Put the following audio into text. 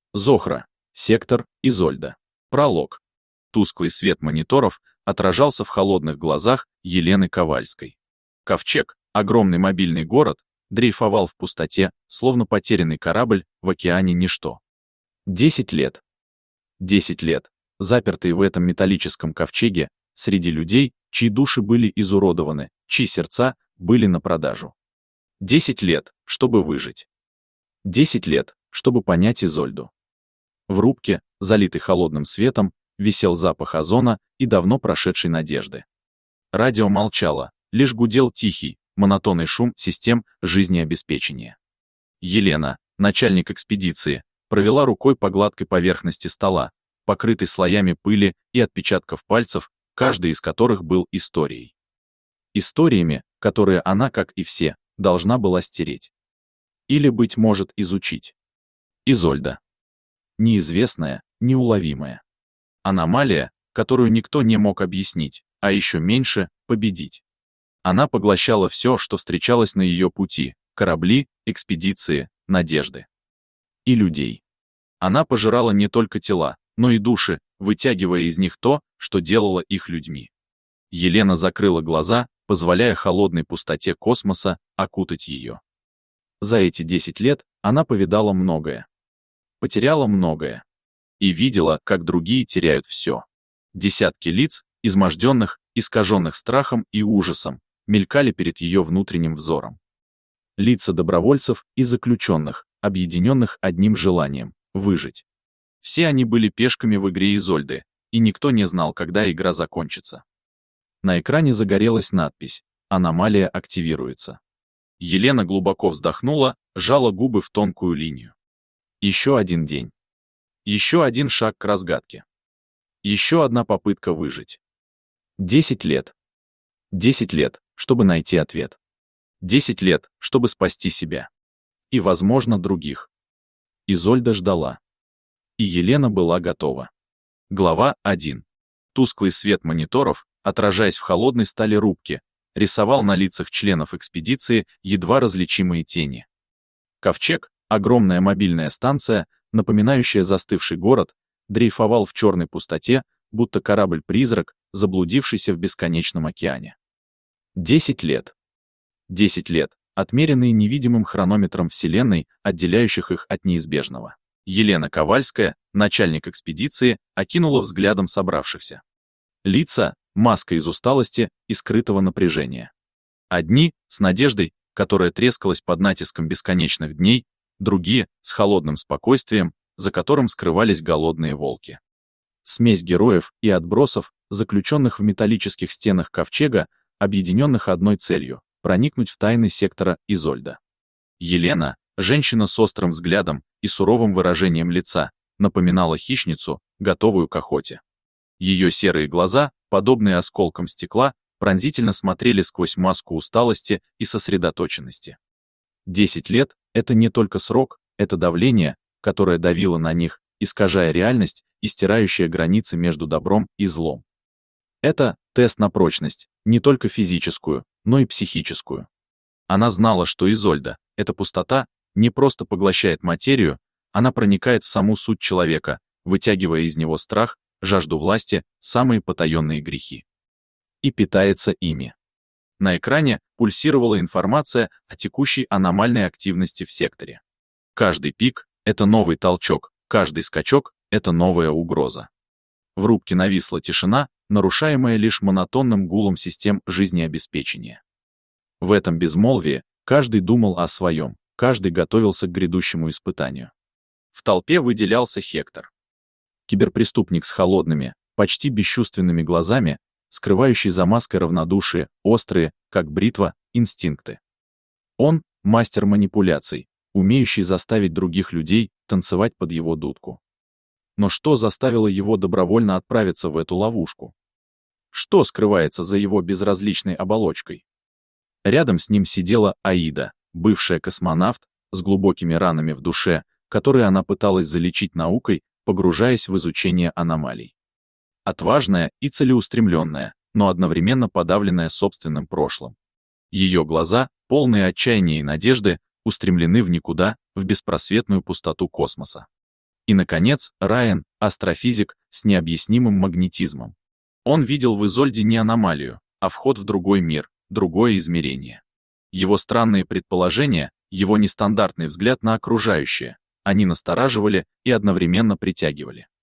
Зохра. Сектор Изольда. Пролог. Тусклый свет мониторов отражался в холодных глазах Елены Ковальской. Ковчег, огромный мобильный город, дрейфовал в пустоте, словно потерянный корабль в океане ничто. 10 лет. 10 лет, запертые в этом металлическом ковчеге, среди людей, чьи души были изуродованы, чьи сердца были на продажу. 10 лет, чтобы выжить. 10 лет, чтобы понять Изольду. В рубке, залитой холодным светом, висел запах озона и давно прошедшей надежды. Радио молчало, лишь гудел тихий, монотонный шум систем жизнеобеспечения. Елена, начальник экспедиции, провела рукой по гладкой поверхности стола, покрытой слоями пыли и отпечатков пальцев, каждый из которых был историей. Историями, которые она, как и все, должна была стереть. Или, быть может, изучить. Изольда. Неизвестная, неуловимая. Аномалия, которую никто не мог объяснить, а еще меньше — победить. Она поглощала все, что встречалось на ее пути — корабли, экспедиции, надежды. И людей. Она пожирала не только тела, но и души, вытягивая из них то, что делало их людьми. Елена закрыла глаза, позволяя холодной пустоте космоса окутать ее. За эти 10 лет она повидала многое. Потеряла многое. И видела, как другие теряют все. Десятки лиц, изможденных, искаженных страхом и ужасом, мелькали перед ее внутренним взором. Лица добровольцев и заключенных, объединенных одним желанием — выжить. Все они были пешками в игре Изольды, и никто не знал, когда игра закончится. На экране загорелась надпись «Аномалия активируется». Елена глубоко вздохнула, сжала губы в тонкую линию. Еще один день. Еще один шаг к разгадке. Еще одна попытка выжить. 10 лет. 10 лет, чтобы найти ответ. 10 лет, чтобы спасти себя. И, возможно, других. Изольда ждала. И Елена была готова. Глава 1. Тусклый свет мониторов, отражаясь в холодной стали рубки, рисовал на лицах членов экспедиции едва различимые тени. Ковчег, огромная мобильная станция, напоминающая застывший город, дрейфовал в черной пустоте, будто корабль-призрак, заблудившийся в бесконечном океане. 10 лет. 10 лет, отмеренные невидимым хронометром Вселенной, отделяющих их от неизбежного. Елена Ковальская, начальник экспедиции, окинула взглядом собравшихся. Лица — маска из усталости и скрытого напряжения. Одни — с надеждой, которая трескалась под натиском бесконечных дней, другие — с холодным спокойствием, за которым скрывались голодные волки. Смесь героев и отбросов, заключенных в металлических стенах ковчега, объединенных одной целью — проникнуть в тайны сектора Изольда. Елена, женщина с острым взглядом и суровым выражением лица, напоминала хищницу, готовую к охоте. Ее серые глаза, подобные осколкам стекла, пронзительно смотрели сквозь маску усталости и сосредоточенности. 10 лет — это не только срок, это давление, которое давило на них, искажая реальность и стирающее границы между добром и злом. Это тест на прочность, не только физическую, но и психическую. Она знала, что Изольда, эта пустота, не просто поглощает материю, она проникает в саму суть человека, вытягивая из него страх, жажду власти, самые потаенные грехи. И питается ими. На экране пульсировала информация о текущей аномальной активности в секторе. Каждый пик — это новый толчок, каждый скачок — это новая угроза. В рубке нависла тишина, нарушаемая лишь монотонным гулом систем жизнеобеспечения. В этом безмолвии каждый думал о своем, каждый готовился к грядущему испытанию. В толпе выделялся Хектор. Киберпреступник с холодными, почти бесчувственными глазами, скрывающий за маской равнодушие, острые, как бритва, инстинкты. Он — мастер манипуляций, умеющий заставить других людей танцевать под его дудку. Но что заставило его добровольно отправиться в эту ловушку? Что скрывается за его безразличной оболочкой? Рядом с ним сидела Аида, бывшая космонавт, с глубокими ранами в душе, которые она пыталась залечить наукой, погружаясь в изучение аномалий. Отважная и целеустремленная, но одновременно подавленная собственным прошлым. Ее глаза, полные отчаяния и надежды, устремлены в никуда, в беспросветную пустоту космоса. И, наконец, Райан, астрофизик с необъяснимым магнетизмом. Он видел в Изольде не аномалию, а вход в другой мир, другое измерение. Его странные предположения, его нестандартный взгляд на окружающее, они настораживали и одновременно притягивали.